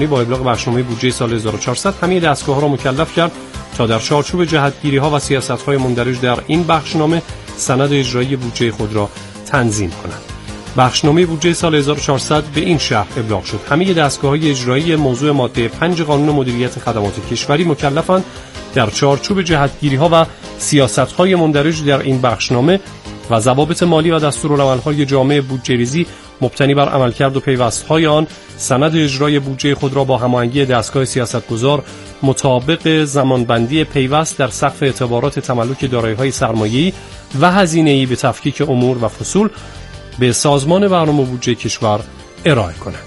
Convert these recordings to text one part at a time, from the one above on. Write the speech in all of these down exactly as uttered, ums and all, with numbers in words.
با ابلاغ بخشنامه بودجه سال هزار و چهارصد همه دستگاه‌ها را مکلف کرد تا در چارچوب جهتگیری‌ها و سیاست‌های مندرج در این بخشنامه سند اجرایی بودجه خود را تنظیم کنند. بخشنامه بودجه سال هزار و چهارصد به این شرح ابلاغ شد: همه دستگاه‌های اجرایی موضوع ماده پنج قانون مدیریت خدمات کشوری مکلفند در چارچوب جهتگیری‌ها و سیاست‌های مندرج در این بخشنامه و ضوابط مالی و دستورالعمل‌های جامع بودجه‌ریزی مبتنی بر عملکرد و پیوست‌های آن سند اجرای بودجه خود را با هماهنگی دستگاه سیاستگزار مطابق زمانبندی پیوست در سقف اعتبارات تملک دارایی‌های سرمایه‌ای و هزینه‌ای به تفکیک امور و فصول به سازمان برنامه بودجه کشور ارائه کنند.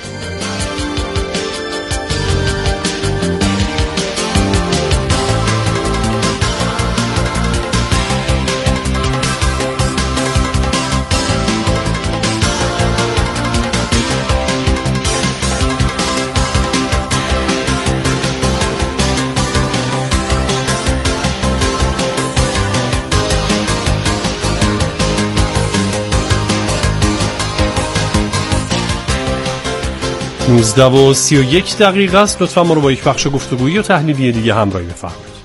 نوزده و سی و یک دقیقه است. لطفا ما رو با یک بخش گفتگویی و تحلیلی دیگه همراهی بفرمایید.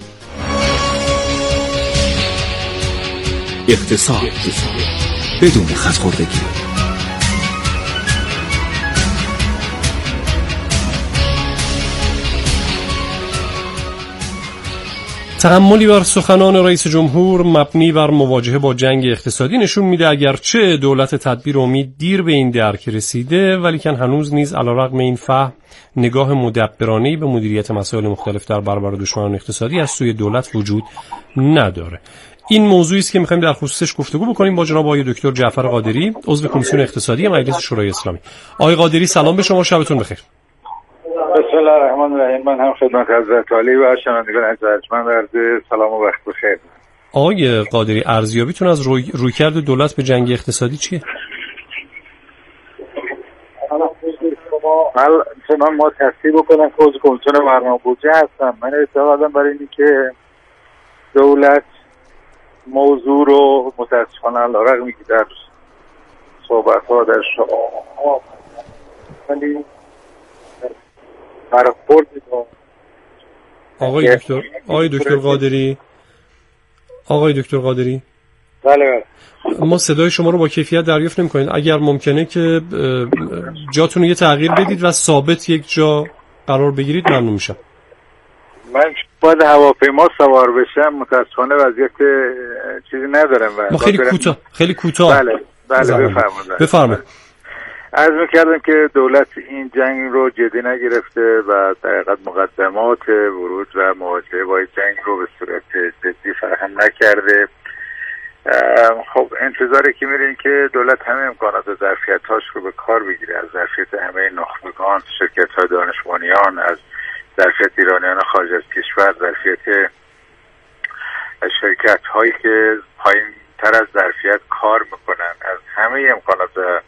اقتصاد بدون خودخوردگی. تأملی بر سخنان رئیس جمهور مبنی بر مواجهه با جنگ اقتصادی نشون میده اگرچه دولت تدبیر امید دیر به این درک رسیده، ولیکن هنوز نیز علیرغم این فهم نگاه مدبرانه‌ای به مدیریت مسائل مختلف در برابر دشمنان اقتصادی از سوی دولت وجود نداره. این موضوعی است که می‌خوایم در خصوصش گفتگو بکنیم با جناب آقای دکتر جعفر قادری، عضو کمیسیون اقتصادی مجلس شورای اسلامی. آقای قادری سلام به شما، شبتون بخیر. بسم الله الرحمن الرحیم. من هم خدمت حضرت عالی و شنوندگان ارجمند عرض سلام و وقت بخیر. آقای قادری ارزیابیتون از روی رویکرد دولت به جنگ اقتصادی چیه؟ من ما تصحیح بکنم که عضو کمیسیون برنامه بودجه هستم. من اعتقادم برای اینه که دولت موضوع رو متاسفانه علیرغم که در صحبت‌ها در شعارها ولی برخورد با آقای دکتر آقای دکتر قادری آقای دکتر قادری بله بله ما صدای شما رو با کیفیت دریافت نمی‌کنیم. اگر ممکنه که جاتون رو یه تغییر بدید و ثابت یک جا قرار بگیرید ممنون میشم. من باید هواپیما سوار بشم، متاسفانه وضعیت چیزی ندارم. ما خیلی کوتاه خیلی کوتاه بله بله بفرمایید بفرمایید. عرض می‌کردم که دولت این جنگ رو جدی نگرفته و در حقیقت مقدمات ورود و مواجهه با جنگ رو به صورت جدی فراهم نکرده. خب انتظاری که می‌ریم که دولت همه امکانات و ظرفیت‌هاش رو به کار بگیره، از ظرفیت همه نخبگان، شرکت‌های دانشمندان، از ظرفیت ایرانیان خارج از کشور، ظرفیت شرکت‌هایی که پایین‌تر از ظرفیت کار می‌کنن، از همه امکانات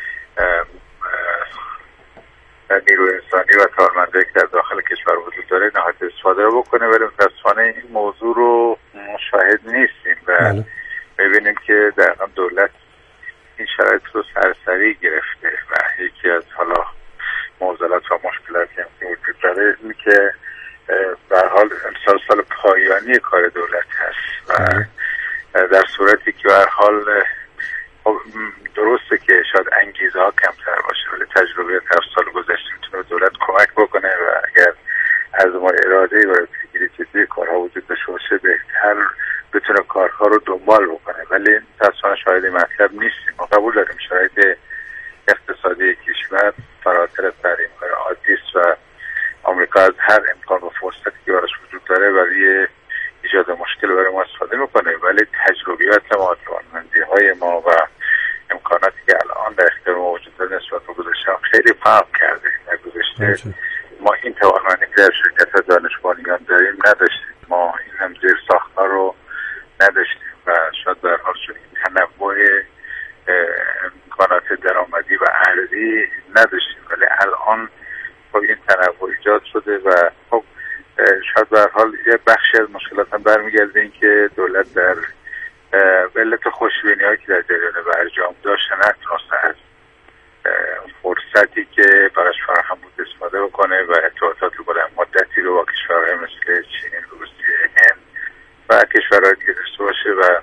نیروی انسانی و کارمندایی که در داخل کشور وجود داره نهایت استفاده رو بکنه. ولی متاسفانه این موضوع رو مشاهد نیستیم و می‌بینیم که در هم دولت این شرایط رو سرسری گرفته و یکی از حالا معضلات و مشکلاتی که وجود داره این که به هر حال امسال سال پایانی کار دولت هست و در صورتی که به هر حال درسته که شاید انگیزه ها کمتر باشه ولی تجربیات هفت سال گذشته میتونه دولت کمک بکنه و اگر از ما اراده برای پیگیری جدی کارها وجود داشته باشه بهتر بتونه کارها رو دنبال بکنه. ولی متاسفانه شاید این مطلب نیستیم. ما قبول داریم شاید اقتصادی کشور فراتر از تعریف‌های عادی است و آمریکا از هر امکان و فرصتی که براش وجود داره برای ایجاد مشکل برای ما استفاده میکنه. ولی تجربیات ما، توانمندی‌های ما و امکاناتی که الان در اختیار ما وجود داره نسبت به گذشته خیلی فرق کرده. در گذشته ما این توانمندی که در شرکت دانشمندان داریم نداشتیم. ما این هم زیر ساختار رو نداشتیم و شاید در حال شد این تنوع امکانات درآمدی و ارزی نداشتیم. ولی الان خب این تنوع ایجاد شده و خب شاید به هر حال یه بخشی از مشکلات هم برمیگرده این که دولت در به علت خوشبینی‌هایی که در جریان برجام داشت نتونسته از فرصتی که براش فراهم بود استفاده بکنه و ارتباطات بلند مدتی رو با کشورهای مثل چین، روسیه، هند و کشورهای دیگه داشته باشه و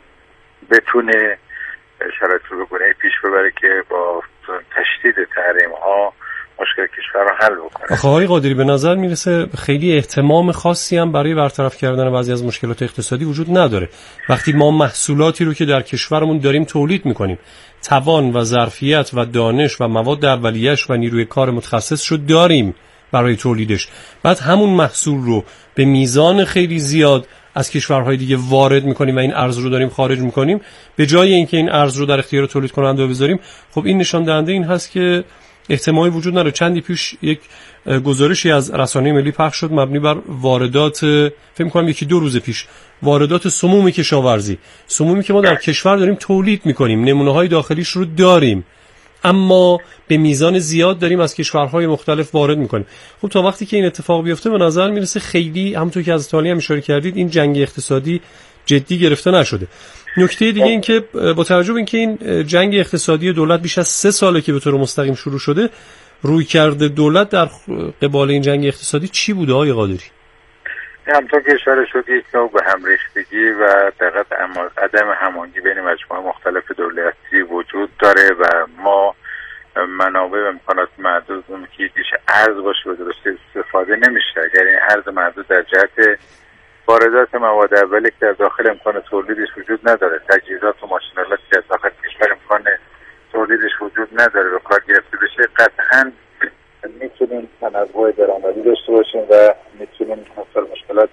بتونه شرایط رو به گونه‌ای پیش ببره که با تشدید تحریم ها مشکل کشور رو حل بکنه. آخه آقای قادری به نظر میرسه خیلی اهتمام خاصی هم برای برطرف کردن بعضی از مشکلات اقتصادی وجود نداره. وقتی ما محصولاتی رو که در کشورمون داریم تولید میکنیم، توان و ظرفیت و دانش و مواد اولیه‌اش و نیروی کار متخصص رو داریم برای تولیدش، بعد همون محصول رو به میزان خیلی زیاد از کشورهای دیگه وارد میکنیم و این ارز رو داریم خارج میکنیم، به جای اینکه این ارز رو در اختیار تولید کننده بذاریم، خب این نشان دهنده این هست که احتمالی وجود نداره. چندی پیش یک گزارشی از رسانه ملی پخش شد مبنی بر واردات، فکر می‌کنم یکی دو روز پیش، واردات سموم کشاورزی، سمومی که ما در کشور داریم تولید میکنیم، نمونه‌های داخلیش رو داریم، اما به میزان زیاد داریم از کشورهای مختلف وارد میکنیم. خب تا وقتی که این اتفاق بیفته به نظر میرسه خیلی، همونطور که از تالی هم اشاره کردید، این جنگ اقتصادی جدی گرفته نشده. نکته دیگه این که با توجه به اینکه این جنگ اقتصادی دولت بیش از سه ساله که به طور مستقیم شروع شده، رویکرد دولت در قبال این جنگ اقتصادی چی بوده آقای قادری؟ همونطور که اشاره شد یک نوع به هم ریختگی و دقیقاً عدم هماهنگی بین مجموعه مختلف دولتی وجود داره و ما منابع و امکانات محدود که یکیش ارز باشه به درستی استفاده نمیشه. اگر این ارز محدود در جهت واردات مواد اولیه که در داخل امکان تولیدش وجود نداره، تجهیزات و ماشین‌آلات که در داخل کشور امکان تولیدش وجود نداره به کار گرفته بشه، قطعاً میتونیم تنوع درآمدی داشته باشیم و میتونیم مثلا مشکلات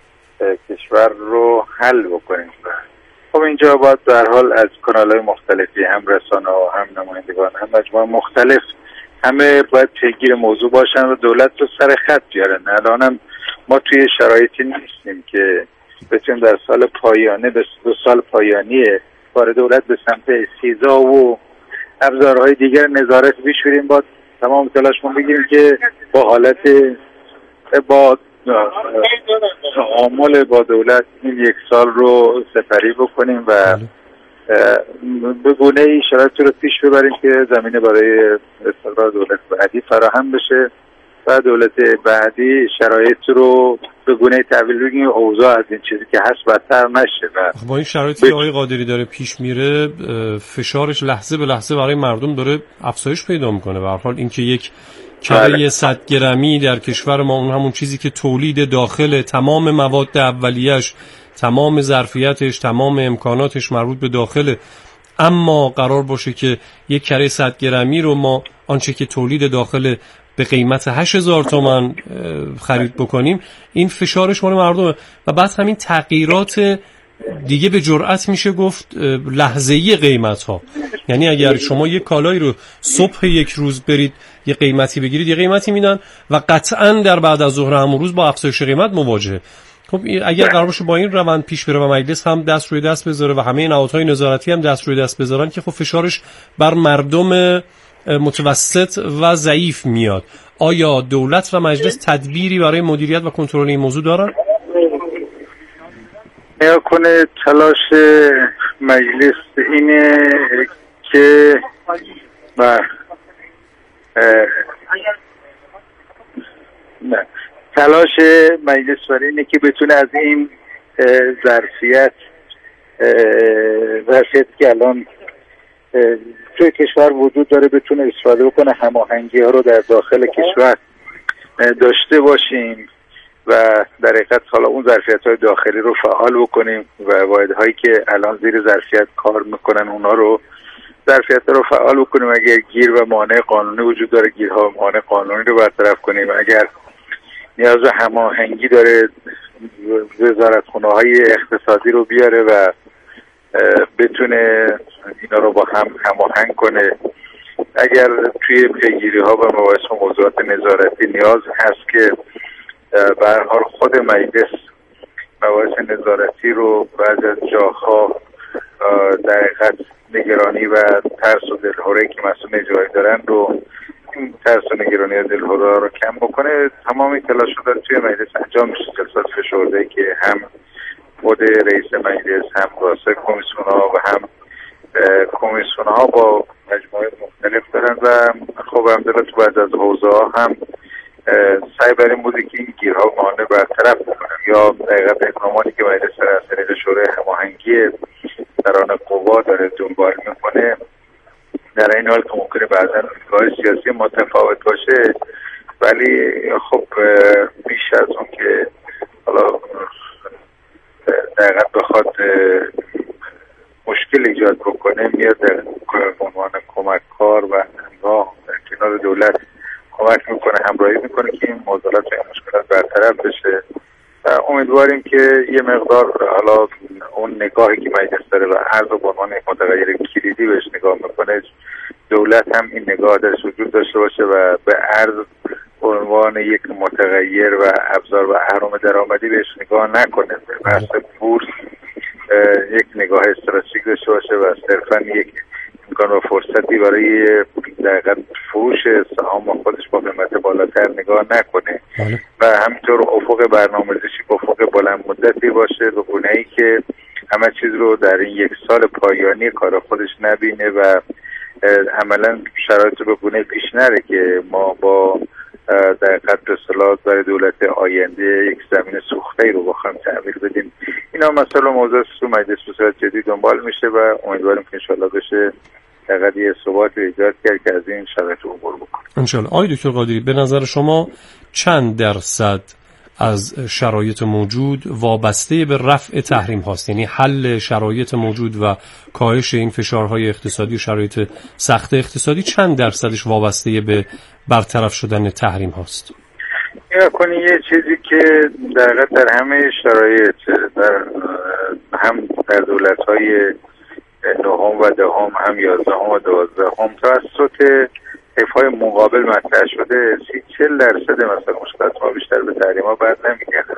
کشور رو حل بکنیم. خب اینجا باید در حال از کانال‌های مختلفی، هم رسانه‌ها، هم نمایندگان، هم مجموعه مختلف، همه باید پیگیر موضوع باشن و دولت رو سر خط بیارن. الانم ما توی شرایطی نیستیم که بتونیم در سال پایانه به دو سال پایانی کار دولت به سمت سیزا و ابزارهای دیگر نظارت بشوریم، با تمام تلاشمون بگیریم که با حالت با تعامل با دولت این یک سال رو سپری بکنیم و به گونه‌ای شرایط رو پیش ببریم که زمینه برای استقرار دولت بعدی فراهم بشه و دولت بعدی شرایط رو به گونه‌ای تحویل بگیریم اوضاع از این چیزی که هست بدتر نشه. و با این شرایطی که آقای قادری داره پیش میره، فشارش لحظه به لحظه برای مردم داره افزایش پیدا میکنه. به هر حال اینکه یک کره صد گرمی در کشور ما، اون همون چیزی که تولید داخل تمام مواد اولیه‌اش، تمام ظرفیتش، تمام امکاناتش مربوط به داخل، اما قرار باشه که یک کره صد گرمی رو ما آنچه که تولید داخل به قیمت هشت هزار تومان خرید بکنیم، این فشارش مال مردمه. و بعد همین تغییرات دیگه به جرئت میشه گفت لحظه‌ای قیمت ها، یعنی اگر شما یک کالایی رو صبح یک روز برید یه قیمتی بگیرید یه قیمتی میدن و قطعاً در بعد از ظهر همون روز با افزایش قیمت مواجهه. خب اگر قرار باشه با این روند پیش بره و مجلس هم دست روی دست بذاره و همه نهادهای نظارتی هم دست روی دست بذارن، که خب فشارش بر مردم متوسط و ضعیف میاد. آیا دولت و مجلس تدبیری برای مدیریت و کنترل این موضوع دارن؟ نیا کنه تلاش مجلس اینه که با نه تلاش مجلس برای اینه که بتونه از این ظرفیت ظرفیت که الان توی کشور وجود داره بتونه استفاده بکنه، هماهنگی ها رو در داخل کشور داشته باشیم و در حقیقت حالا اون ظرفیت های داخلی رو فعال بکنیم و واحدهایی که الان زیر ظرفیت کار میکنن اونا رو ظرفیت رو فعال بکنیم. اگر گیر و مانع قانونی وجود داره گیرها و مانع قانونی رو برطرف کنیم. اگر نیاز به هماهنگی داره وزارتخونه های اقتصادی رو بیاره و بتونه اینا رو با هم هماهنگ کنه. اگر توی پیگیری ها و مباحث و موضوعات نظارتی نیاز هست که به هر حال خود مجلس مباحث نظارتی رو بعضی از جاها در حقیقت نگرانی و ترس و دلهوره‌ای که مسئول جایی دارن رو، این ترس و نگرانی و دلهوره رو کم بکنه. تمامی تلاش رو داره توی مجلس انجام میشه. جلسات فشرده‌ای که هم خود رئیس مجلس، هم رؤسای کمیسیون ها و هم کمیسیون ها با مجموعه مختلف مختلف دارن و خب همدلله تو بعض از حوزه ها هم سعی بر این بوده که این گیرها مانع برطرف بکنن یا دقیقا اقداماتی که مجلس از طریق شورای هماهنگی سران قوا داره دنبال میکنه در این حال که ممکنه بعضا دیدگاه سیاسی متفاوت باشه، ولی خب بیش از اون که حالا دقیقا بخواد مشکل ایجاد بکنه میاد در عنوان کمککار و همراه در کنار دولت کمک میکنه، همراهی میکنه که این معضلات و این مشکلات برطرف بشه و امیدواریم که یه مقدار حالا اون نگاهی که مجلس داره و ارز به عنوان متغیر کلیدی بهش نگاه میکنه دولت هم این نگاه درش وجود داشته باشه و به ارز به عنوان یک متغیر و ابزار و اهرم درآمدی بهش نگاه نکنه، به بحث بورس یک نگاه استراتژیک داشته باشه و صرفا یک امکان و فرصتی برای دقیقاً فروش سهام خودش با قیمت بالاتر نگاه نکنه بله. و همینطور افق برنامه‌ریزی افق بلند مدتی باشه به گونه‌ای که همه چیز رو در این یک سال پایانی کار خودش نبینه و عملاً شرایط رو به گونه پیش نره که ما با دقیقاً به اصطلاح برای دولت آینده یک زمین سوخته‌ای رو بخوایم تعمیر بدیم. اینا مسئله موضوع تو مجلس به صورت جدی دنبال میشه و امیدواریم که انشالله بشه دقیقاً یه ثبات ایجاد کرد که از این شرایط عبور بکنه. انشالله. آقای دکتر قادری به نظر شما چند درصد از شرایط موجود وابسته به رفع تحریم هاست؟ یعنی حل شرایط موجود و کاهش این فشارهای اقتصادی و شرایط سخت اقتصادی چند درصدش وابسته به برطرف شدن تحریم هاست؟ یا کنی یه چیزی که در در همه شرایط در هم در دولت‌های نهم و دهم هم یازدهم و دوازدهم توسط حیف‌های مقابل مطرح شده سی چهل درصد مثلا مشکلات ما بیشتر به تحریم‌ها بر نمیگرده،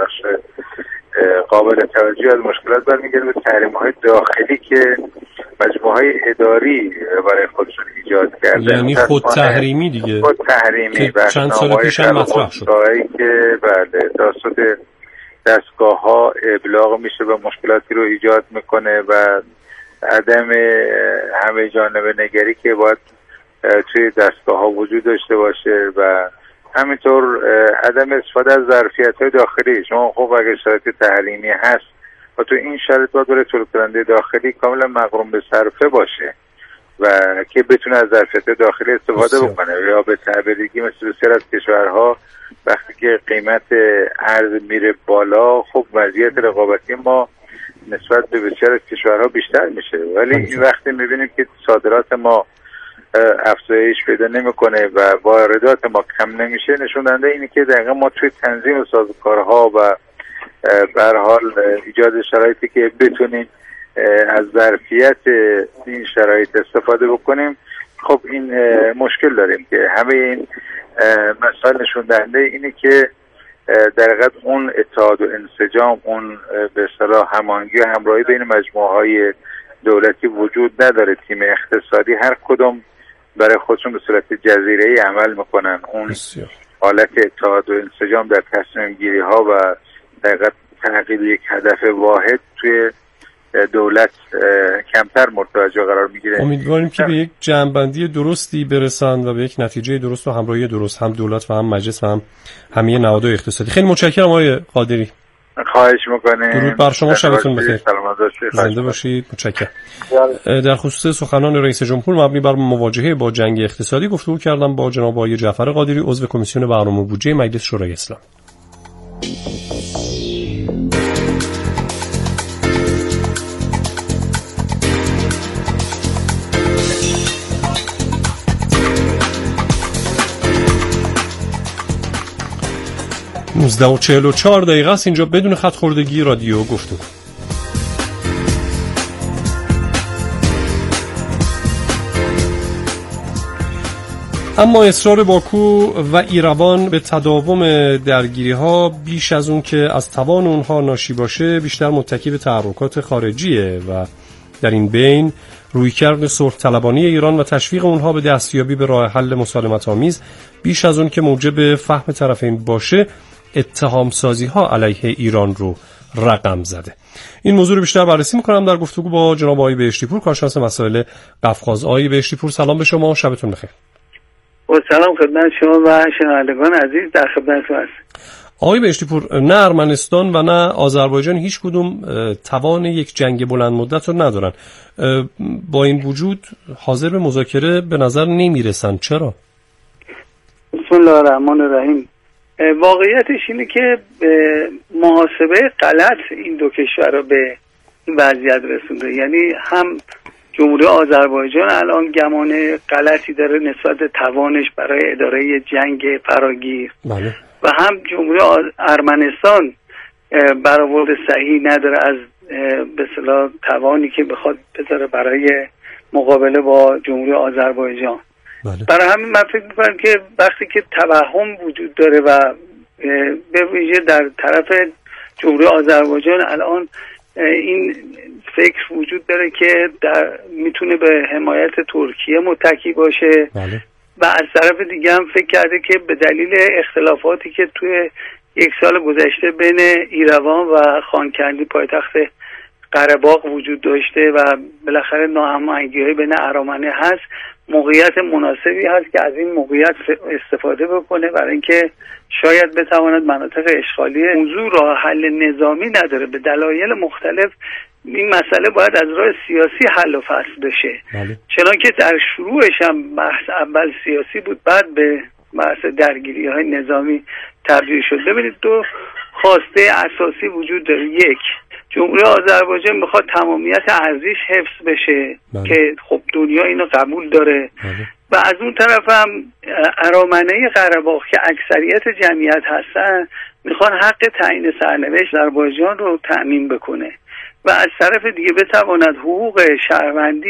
قابل توجه از مشکلات برمیگرده به تحریم‌های داخلی که مجموعه‌های اداری برای خودشون ایجاد کرده، یعنی خود تحریمی دیگه، خود تحریمی که چند سال پیش هم مطرح شد که بله توسط دستگاه‌ها ابلاغ میشه و مشکلاتی رو ایجاد میکنه و عدم همه جانبه نگری که باید توی دستگاه‌ها وجود داشته باشه و همینطور عدم استفاده از ظرفیت‌های داخلی. شما خب اگر شرایط تحریمی هست و تو این شرایط باید برای تولید کننده داخلی کاملا مغروم به صرفه باشه و که بتونه از ظرفیت داخلی استفاده بکنه یا به تعبیر دیگه مثل بسیار از کشورها وقتی که قیمت ارز میره بالا خب وضعیت رقابتی ما نسبت به بسیار از کشورها بیشتر میشه، ولی این وقتی میبینیم که صادرات ما افزایش پیدا نمیکنه و واردات ما کم نمیشه نشون دهنده اینه که دقیقا ما توی تنظیم سازوکارها و به هر حال ایجاد شرایطی که بتونیم از ظرفیت این شرایط استفاده بکنیم خب این مشکل داریم که همه این مسائل نشون دهنده اینه که در حقیقت اون اتحاد و انسجام، اون به اصطلاح هماهنگی و همراهی بین مجموعه‌های دولتی وجود نداره. تیم اقتصادی هر کدوم برای خودشون به صورت جزیره‌ای عمل میکنن. اون بسیار. حالت اتحاد و انسجام در تصمیم گیری ها و در حقیقت تحقیق یک هدف واحد توی دولت کمتر متوجه قرار میگیره. امیدواریم که به یک جمع‌بندی درستی برسن و به یک نتیجه درست و همراهی درست هم دولت و هم مجلس و هم همه نهادهای اقتصادی. خیلی متشکرم آقای قادری. خواهش میکنیم. درود بر شما، شبتون بخیر. زنده باشید. متشکرم. در خصوص سخنان رئیس جمهور مبنی بر مواجهه با جنگ اقتصادی گفتگو کردم با جناب آقای جعفر قادری عضو کمیسیون برنامه و بودجه مجلس شورای اسلام. نوزده و چهل و چهار دقیقه است اینجا بدون خط خوردگی رادیو گفتگو. اما اصرار باکو و ایروان به تداوم درگیری ها بیش از اون که از توان اونها ناشی باشه بیشتر متکی به تحرکات خارجیه و در این بین رویکرد صلح طلبانی ایران و تشویق اونها به دستیابی به راه حل مسالمت آمیز بیش از اون که موجب فهم طرفین باشه اتهام سازی ها علیه ایران رو رقم زده. این موضوع رو بیشتر بررسی میکنم در گفتگو با جناب آقای بهشتی پور، کارشناس مسائل قفقاز. آقای بهشتی پور سلام به شما، شبتون بخیر. و سلام خدمت شما و شنوندگان عزیز، در خدمتتون هستم. آقای بهشتی پور، نه ارمنستان و نه آذربایجان هیچ کدوم توان یک جنگ بلند مدت رو ندارن. با این وجود حاضر به مذاکره به نظر نمیرسن. چرا؟ بسم الله الرحمن الرحیم. واقعیتش اینه که محاسبه غلط این دو کشور رو به این وضعیت رسونده. یعنی هم جمهوری آذربایجان الان گمان غلطی داره نسبت به توانش برای اداره جنگ فراگیر، بله. و هم جمهوری ارمنستان برآورد صحیح نداره از به اصطلاح توانی که بخواد بذاره برای مقابله با جمهوری آذربایجان. بله. برای همین من فکر می‌کنم که وقتی که توهم وجود داره و به ویژه در طرف جمهوری آذربایجان الان این فکر وجود داره که در میتونه به حمایت ترکیه متکی باشه. بله. و از طرف دیگه هم فکر کرده که به دلیل اختلافاتی که توی یک سال گذشته بین ایروان و خانکندی پایتخت قره‌باغ وجود داشته و بالاخره ناهماهنگی‌های بین ارامنه هست، موقعیت مناسبی هست که از این موقعیت استفاده بکنه برای اینکه شاید بتواند مناطق اشغالی موضوع راه حل نظامی نداره. به دلایل مختلف این مسئله باید از راه سیاسی حل و فصل بشه. بله. چنان که در شروعش هم بحث اول سیاسی بود، بعد به بحث درگیری های نظامی تبدیل شد. ببینید دو خواسته اساسی وجود داره. یک، جمهوری آذربایجان میخواد تمامیت ارزش حفظ بشه. بله. که خب دنیا اینو قبول داره. بله. و از اون طرف هم ارامنه قره‌باغ که اکثریت جمعیت هستن میخوان حق تعیین سرنوشت آذربایجان رو تأمین بکنه و از طرف دیگه بتواند حقوق شهروندی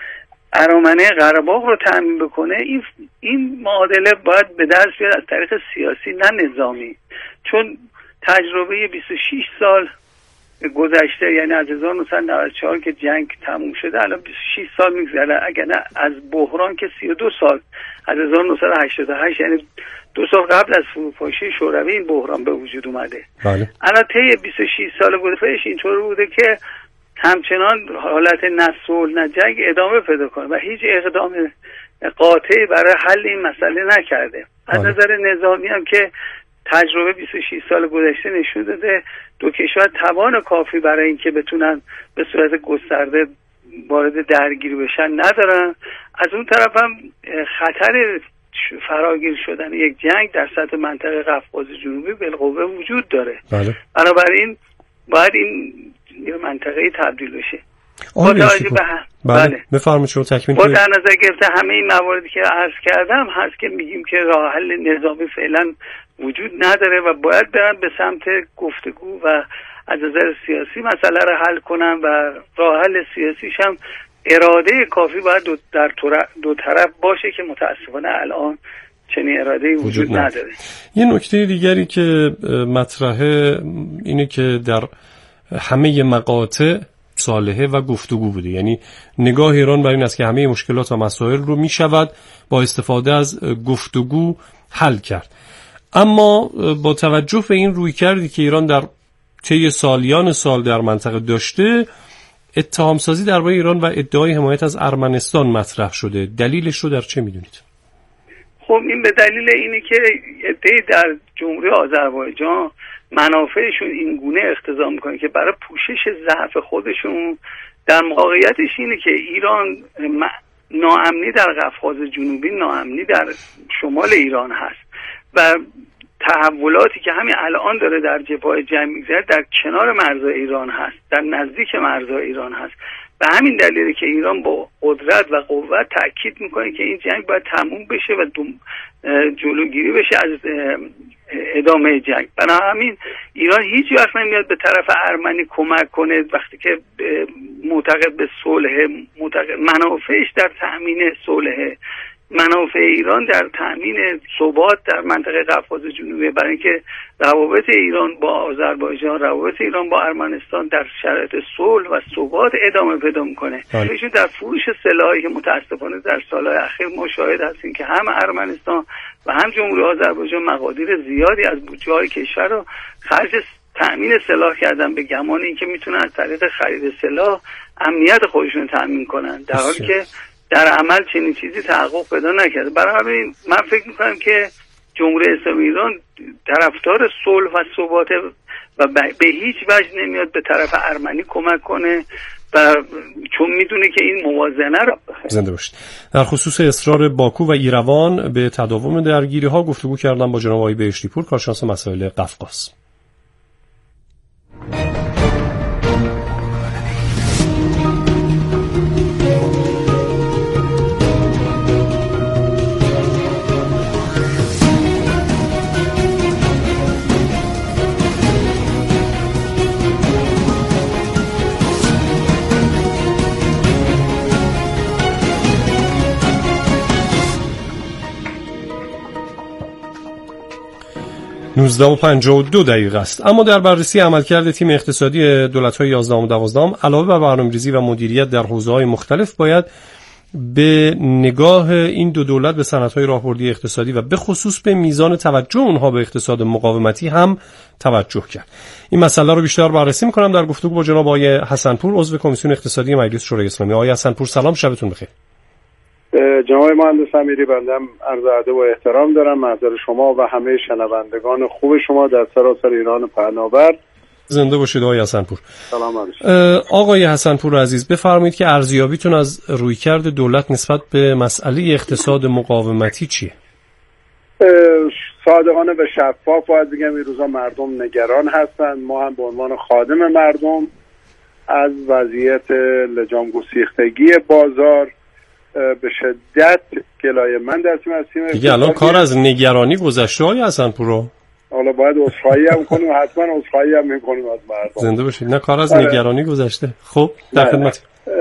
ارامنه قره‌باغ رو تأمین بکنه. این این معادله باید به دست بیاد از طریق سیاسی نه نظامی، چون تجربه بیست و شش سال گذشته، یعنی از هزار و نهصد و نود و چهار که جنگ تموم شده الان بیست و شش سال میگذره، اگر نه از بحران که سی و دو سال، از هزار و نهصد و هشتاد و هشت یعنی دو سال قبل از فروپاشی شوروی این بحران به وجود اومده. بله. الان طی بیست و شش سال گذشته اینطور بوده که همچنان حالت نه صلح نه جنگ ادامه پیدا کنه و هیچ اقدام قاطعی برای حل این مسئله نکرده. از بله. نظر نظامی هم که تجربه بیست و شش سال گذشته نشون داده دو کشور توان کافی برای اینکه بتونن به صورت گسترده وارد درگیری بشن ندارن. از اون طرف هم خطر فراگیر شدن یک جنگ در سطح منطقه قفقاز جنوبی بالقوه وجود داره. بله. بنابراین باید این منطقه تبدیل بشه. با توجه به بله بفرمایید شما تکمیل کنید. با در نظر گرفته همه این مواردی که عرض کردم هست که میگیم که راه حل نظامی فعلا وجود نداره و باید برن به سمت گفتگو و از نظر سیاسی مسئله رو حل کنن و راه حل سیاسیش هم اراده کافی باید دو در دو طرف باشه که متاسفانه الان چنین اراده وجود, وجود نداره. یه نکته دیگری که مطرحه اینه که در همه مقاطع صالحه و گفتگو بوده، یعنی نگاه ایران بر این است که همه مشکلات و مسائل رو می شود با استفاده از گفتگو حل کرد. اما با توجه به این رویکردی که ایران در طی سالیان سال در منطقه داشته، اتهام‌سازی درباره ایران و ادعای حمایت از ارمنستان مطرح شده. دلیلش رو در چه می‌دونید؟ خب این به دلیل اینه که ادعای در جمهوری آذربایجان منافعشون این گونه اقتضا میکنه که برای پوشش ضعف خودشون در موقعیتش اینه که ایران ناامنی در قفقاز جنوبی، ناامنی در شمال ایران هست و تحولاتی که همین الان داره در جبهه جنگ میگذره در کنار مرزهای ایران هست، در نزدیک مرزهای ایران هست. به همین دلیله که ایران با قدرت و قوت تاکید میکنه که این جنگ باید تموم بشه و جلوگیری بشه از ادامه جنگ. برای همین ایران هیچ وقت نمیاد به طرف ارمنی کمک کنه وقتی که معتقد به صلح، معتقد منافعش در تامین صلح، منافع ایران در تامین ثبات در منطقه قفقاز جنوبی، برای اینکه روابط ایران با آذربایجان، روابط ایران با ارمنستان در شرایط صلح و ثبات ادامه پیدا میکنه. ایشون در فروش سلاحی که متاسفانه در سالهای اخیر ما شاهد هستیم که هم ارمنستان و هم جمهوری آذربایجان مقادیر زیادی از بودجه های کشور رو خرج تأمین سلاح کردن به گمان اینکه میتونن از طریق خرید سلاح امنیت خودشون تأمین کنن، در حالی که در عمل چنین چیزی تحقق پیدا نکرده. برای همین من فکر میکنم که جمهوری اسلامی ایران طرفدار صلح و ثبات و به هیچ وجه نمیاد به طرف ارمنی کمک کنه و چون میدونه که این موازنه رو زنده باشید. در خصوص اصرار باکو و ایروان به تداوم درگیری ها گفتگو کردم با جناب آقای بهشتی پور، کارشناس مسائل قفقاز. نوزده و پنجاه و دو دقیقه است. اما در بررسی عملکرد تیم اقتصادی دولت‌های یازده و دوازده علاوه بر برنامه‌ریزی و مدیریت در حوزه‌های مختلف باید به نگاه این دو دولت به صنعت‌های راهبردی اقتصادی و به خصوص به میزان توجه اونها به اقتصاد مقاومتی هم توجه کرد. این مسئله رو بیشتر بررسی می‌کنم در گفتگو با جناب آقای حسن‌پور، عضو کمیسیون اقتصادی مجلس شورای اسلامی. آقای حسن‌پور سلام، شبتون بخیر. جناب مهندس امیری، بندم عرض ادب و احترام دارم محضر شما و همه شنوندگان خوب شما در سراسر ایران پهناور. زنده باشید آقای حسن‌پور. سلام علیکم. آقای حسن‌پور عزیز، بفرمایید که ارزیابیتون از رویکرد دولت نسبت به مسئله اقتصاد مقاومتی چیه؟ صادقانه و شفاف باید بگم این روزا مردم نگران هستند. ما هم به عنوان خادم مردم از وضعیت لجام گسیختگی بازار به شدت گلایه‌مند هستیم. دیگه الان کار از نگرانی گذشته های حسن‌پور رو. حالا باید عذرخواهی هم کنیم، حتما عذرخواهی هم می‌کنیم از مردم. زنده باشید. نه کار از نگرانی گذشته. خب در خدمت.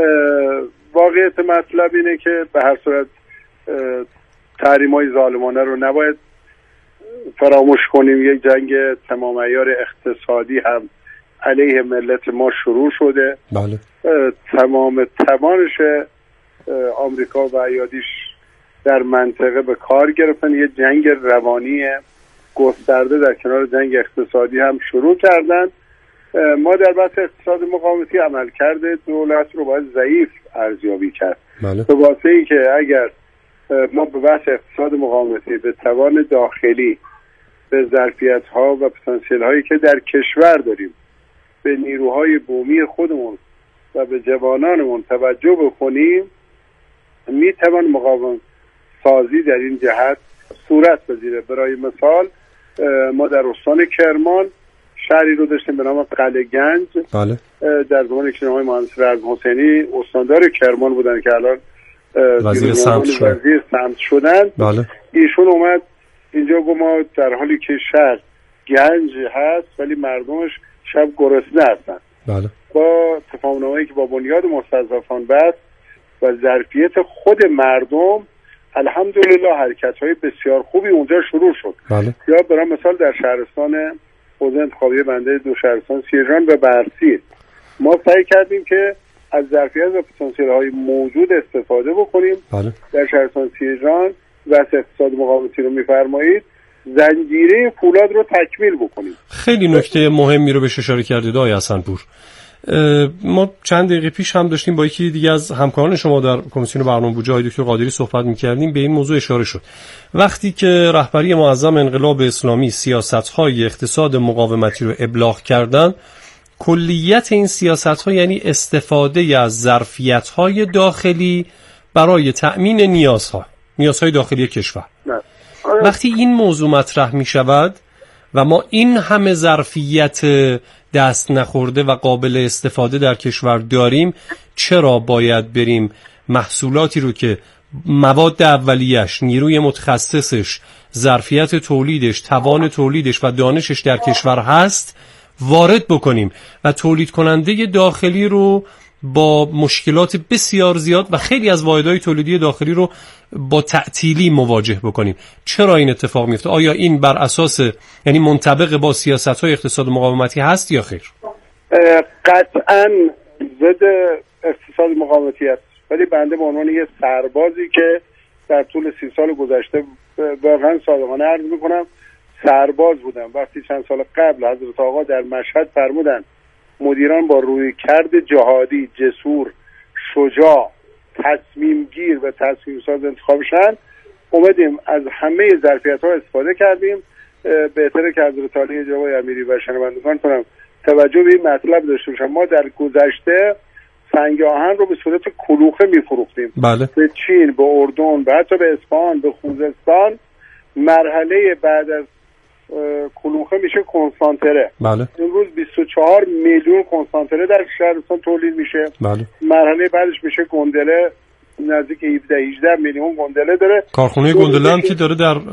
واقعیت مطلب اینه که به هر صورت تحریم‌های ظالمانه رو نباید فراموش کنیم. یک جنگ تمام عیار اقتصادی هم علیه ملت ما شروع شده. بله. تمام توانش آمریکا و ایادیش در منطقه به کار گرفتن. یه جنگ روانی گسترده در کنار جنگ اقتصادی هم شروع کردن. ما در بحث اقتصاد مقاومتی عمل کرده دولت رو باید ضعیف ارزیابی کرد. بله. به واسه ای که اگر ما به بحث اقتصاد مقاومتی به توان داخلی، به ظرفیت ها و پتانسیل هایی که در کشور داریم، به نیروهای بومی خودمون و به جوانانمون توجه بکنیم، می توان مقاوم سازی در این جهت صورت بگیره. برای مثال ما در استان کرمان شهری رو داشتیم به نام قلعه گنج. بله. در زمانی که آقای مهندس رزم حسینی استاندار کرمان بودن که الان وزیر سمت شدن. وزیر سمت شدن. بله. ایشون اومد اینجا گفت ما در حالی که شهر گنج هست ولی مردمش شب گرسنه هستن. بله. با تفاهم‌نامه‌ای که با بنیاد مستضعفان بست و ظرفیت خود مردم، الحمدلله حرکت‌های بسیار خوبی اونجا شروع شد. بله. یا برای مثال در شهرستان حوزه انتخابی بنده دو شهرستان سیرجان و برسیر ما سعی کردیم که از ظرفیت و پتانسیل‌های موجود استفاده بکنیم. بله. در شهرستان سیرجان بحث اقتصاد مقاومتی رو می‌فرمایید، زنجیره فولاد رو تکمیل بکنیم. خیلی نکته مهمی رو بهش اشاره کردید آقای حسن‌پور. ما چند دقیقه پیش هم داشتیم با یکی دیگه از همکاران شما در کمیسیون برنامه‌ریزی آقای دکتر قادری صحبت می‌کردیم، به این موضوع اشاره شد. وقتی که رهبری معظم انقلاب اسلامی سیاست‌های اقتصاد مقاومتی رو ابلاغ کردن، کلیت این سیاست‌ها یعنی استفاده از ظرفیت‌های داخلی برای تأمین نیازها، نیازهای داخلی کشور. نه. وقتی این موضوع مطرح می‌شود و ما این همه ظرفیت دست نخورده و قابل استفاده در کشور داریم، چرا باید بریم محصولاتی رو که مواد اولیه‌اش، نیروی متخصصش، ظرفیت تولیدش، توان تولیدش و دانشش در کشور هست وارد بکنیم و تولید کننده داخلی رو با مشکلات بسیار زیاد و خیلی از واحدهای تولیدی داخلی رو با تعطیلی مواجه بکنیم؟ چرا این اتفاق میفته؟ آیا این بر اساس یعنی منطبق با سیاست‌های اقتصاد مقاومتی هست یا خیر؟ قطعاً ضد اقتصاد مقاومتی است، ولی بنده به عنوان یه سربازی که در طول سی سال گذشته واقعاً صادقانه عرض می‌کنم سرباز بودم. وقتی چند سال قبل حضرت آقا در مشهد فرمودن مدیران با رویکرد جهادی، جسور، شجاع، تصمیم گیر و تصمیم ساز انتخاب شدن، اومدیم از همه ظرفیت ها استفاده کردیم. بهتره که حضرت علی جوای امیری و شنوندگان کنم توجه به این مطلب داشته باشم. ما در گذشته سنگ آهن رو به صورت کلوخه میفروختیم. بله. به چین، به اردن، و حتی به اصفهان، به خوزستان. مرحله بعد از کلوخه میشه کنسانتره. بله. امروز بیست و چهار میلیون کنسانتره در شهرستان تولید میشه. بله. مرحله بعدش میشه گندله، نزدیک هفده هجده میلیون گندله داره. کارخونه گندله هم که داره در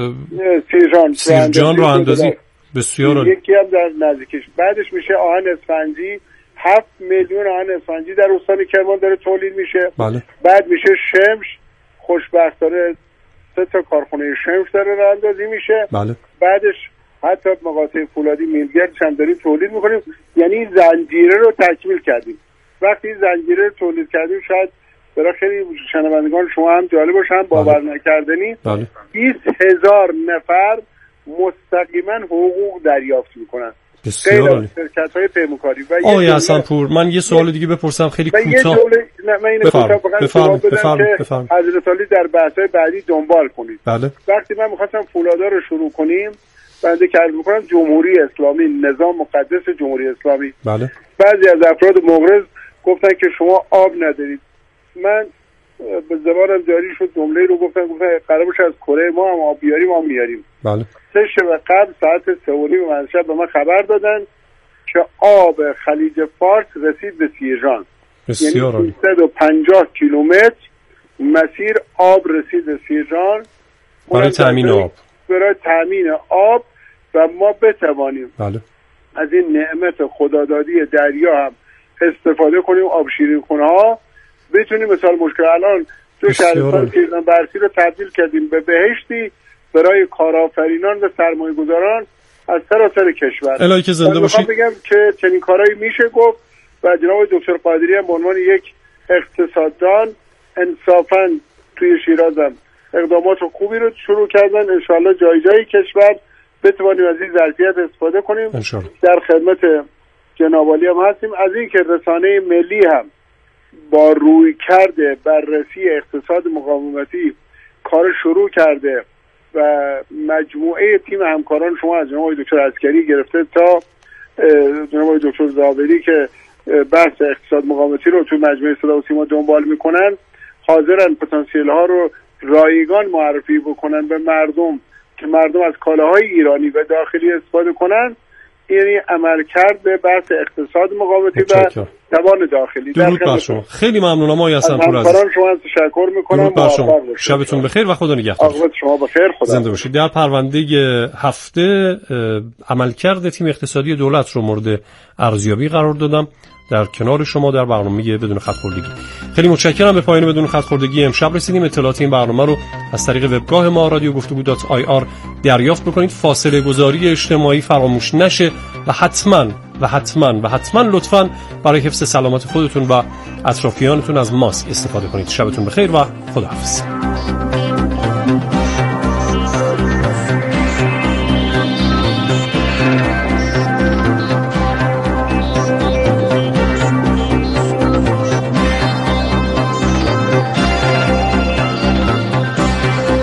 سیرجان سیرجان راه اندازی بسیار عالی. یکی هم در نزدیکش. بعدش میشه آهن اسفنجی، هفت میلیون آهن اسفنجی در استان کرمان داره تولید میشه. بله. بعد میشه شمش، خوشبختانه سه تا کارخونه شمش داره راه اندازی میشه. بله. بعدش حتی مقاطع فولادی میلگردش هم داریم تولید میکنیم. یعنی زنجیره رو تکمیل کردیم. وقتی این زنجیره رو تولید کردیم شاید برای خیلی شنوندگان شما هم جالب باشه، هم باور بله. نکردنی، بله. بیست هزار نفر مستقیما حقوق دریافت میکنن. بسیار عالی. شرکت‌های پیمانکاری. و آقای حسن‌پور من یه سوال دیگه بپرسم خیلی کوتاه. من اینو گفتم فقط جواب بدم که حضرت علی در بحث‌های بعدی دنبال کنید. بله. وقتی من می‌خواستم فولادا رو شروع کنیم، بنده که عرض می‌کنم جمهوری اسلامی، نظام مقدس جمهوری اسلامی. بله. بعضی از افراد مغرض گفتن که شما آب ندارید. من به زبانم جاری شد جمله رو گفتم، گفتم قرار باشه از کره ما هم آب بیاریم، ما میاریم. بله. سه شب قبل ساعت سه و نیم منشب به من خبر دادن که آب خلیج فارس رسید به سیرجان. بسیار عالی. یعنی سیصد و پنجاه کیلومتر مسیر آب رسید به سیرجان برای تامین آب. برای تامین آب و ما بتوانیم بله. از این نعمت خدادادی دریا هم استفاده کنیم. آب شیرین‌خونه ها بتونیم مثال مشکل الان تو شهرستان سیرجان برسی رو تبدیل کردیم به بهشتی برای کارآفرینان و سرمایه‌گذاران از سراسر کشور. الهی که زنده باشید. بگم که چنین کارهایی میشه گفت و جناب دکتر قادری هم به عنوان یک اقتصاددان انصافاً توی شیرازم اقدامات خوبی رو شروع کردن. انشالله جای جای کشور بتوانیم از این ظرفیت استفاده کنیم. انشالله. در خدمت جناب عالی هم هستیم. از این که رسانه ملی هم با روی کرده بررسی اقتصاد مقاومتی کار شروع کرده و مجموعه تیم همکاران شما از جناب دکتر عسکری گرفته تا جناب دکتر زابری که بحث اقتصاد مقاومتی رو تو مجموعه صدا و سیما دنبال میکنن، حاضرن پتانسیل ها رو رایگان معرفی بکنن به مردم که مردم از کالاهای ایرانی و داخلی استفاده کنن. یعنی عمل کرد به بحث اقتصاد مقاومتی و توان داخلی. درود بر شما. خیلی ممنونم آقای حسن‌پور عزیز. از شما تشکر میکنم. شبتون بخیر و خدا نگهدار. عاقبت شما بخیر. خدا زنده باشید. در پرونده هفته عملکرد تیم اقتصادی دولت رو مورد ارزیابی قرار دادم در کنار شما در برنامه بدون خط خوردگی. خیلی متشکرم. به پایان بدون خط خوردگی امشب رسیدیم. اطلاعات این برنامه رو از طریق وبگاه ما رادیو گفتگو دات آی آر دریافت بکنید. فاصله گذاری اجتماعی فراموش نشه و حتما و حتما و حتما لطفاً برای حفظ سلامت خودتون و اطرافیانتون از ماسک استفاده کنید. شبتون بخیر و خداحافظ.